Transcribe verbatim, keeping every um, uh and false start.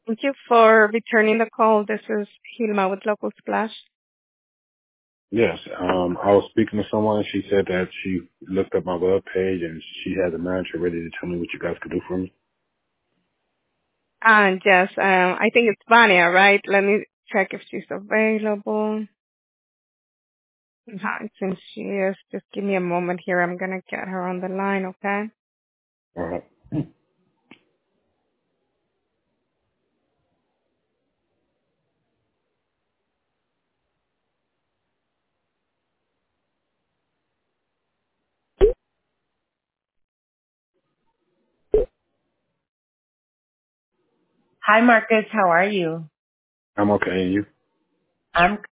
Thank you for returning the call. This is Hilma with Local Splash. Yes, um, I was speaking to someone. She said that she looked up my web page and she had the manager ready to tell me what you guys could do for me. And yes, um, I think it's Vania, right? Let me check if she's available. Uh, it seems she is. Just give me a moment here. I'm gonna get her on the line, okay? All right. Hi, Marcus. How are you? I'm okay. And you? I'm